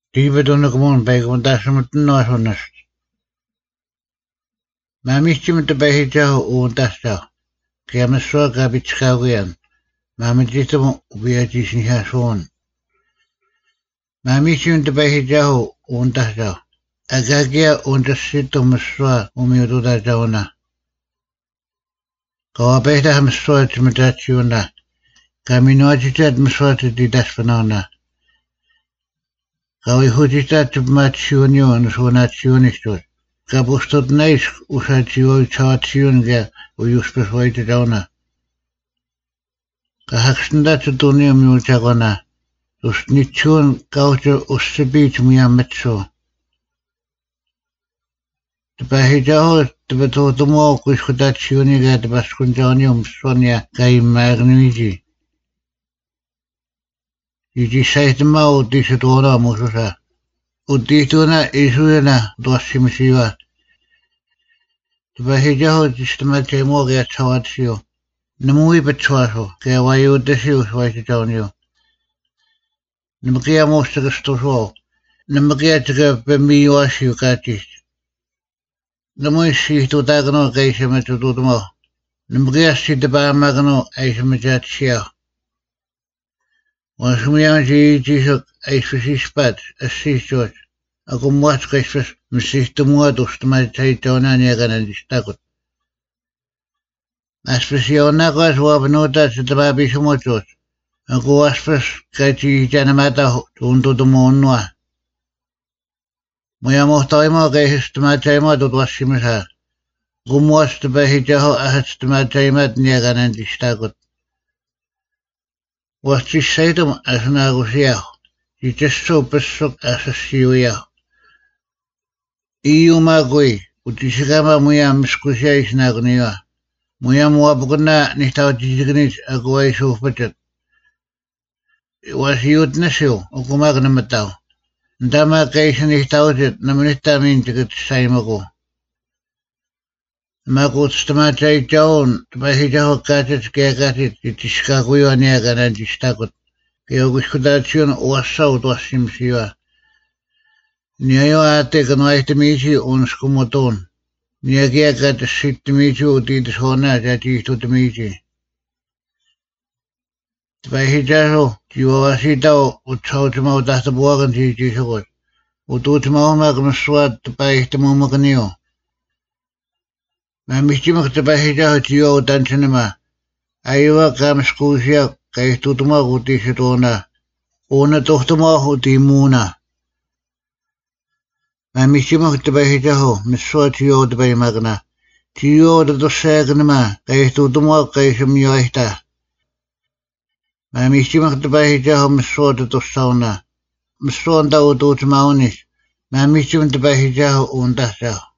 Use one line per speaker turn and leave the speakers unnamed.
Tiivetunakumun peikumentaassumattunnuasunnas. Maamichtimutapahichahu uuntassao. Kiamassuaka pitskaugian. Maamichitamu upiachisnihaasuun. Maamichtimutapahichahu uuntassao. Agagia uuntassittumassua umiututajauna. Kawapehtaha massuatimutachiuna. Kaminoachitat massuatititasfanauna. Kawihutitat machiuniu nusunachiunistut. Kapustot nais usachioi chachiunga uyuspeswaitajauna. Kahaksndatsu tuniumiuchagona. Usnichun kaucho ussipich miametso. Tapahijaho tapatutumo kuiskutachiuniga tapaskunjaunium sonia kaimagnuiji. Iji saitama utisituona mususa. Utituna isuyana tuassimisiwa. Tapahijaho tistamachemo chawatsio. Namui pachuaso, kaya wayudasiu swaitajaunio. Namakia mostagastoso. Namakia taga pemiyuasiu katis. Namui si tutagano kaisamachututumo. Namakia si tapamagano aisamachachia. Wasumiyang si jisok aisfasispat asisot. Ako muat kaisfas masihtumua tustamachaichauna niaganandistakot. Aspasionako aswapanuta sa tapabisumochot. Ako aspas kachi janamata tuntutumonua. Muyamohtaimo kaisistamachaimo tutwasimasa. Gumuas tapahijaho ahastamachaimad niaganandistakot. Wastisaitum asnagusiaho. Jitesso pesok asasiuiaho. Iyumagui utisagama muyamiskusia isnaguniwa. Muyamuapukuna nihtawachisignis akuai sufpachat. Wasiyutnasiu ukumagnamataw. Ndama kaisa nihtawachat namanihtamin tigat saimaku. Makutstamachay chaun tapahijaho kachach kaya kachit itiskakuyo niaganandistakot. Kaya kuskutachun uasaw tuasimsiwa. Niayo ate kanuaitamichi unskumotun. Niagia katasitamichi utitishona chachistutamichi. Tapahijaho chiwawasitaw utsautimaw tahtabuagan chichisokot. Ututimaw magmaswat tapahitamumakaniyo. Mamichimak tapahijaho chiyo utanchanima. Aywa kamaskusia kaistutuma utisitona. Una tohtuma utimuna. Mamichimak tapahijaho miswa chiyo tapahimagna. Chiyo tatusaganima kaistutuma kaisamyoahta. Mamichimak tapahijaho miswa tatusauna. Miswa nta ututimaunis. Mamichimak tapahijaho untahsaho.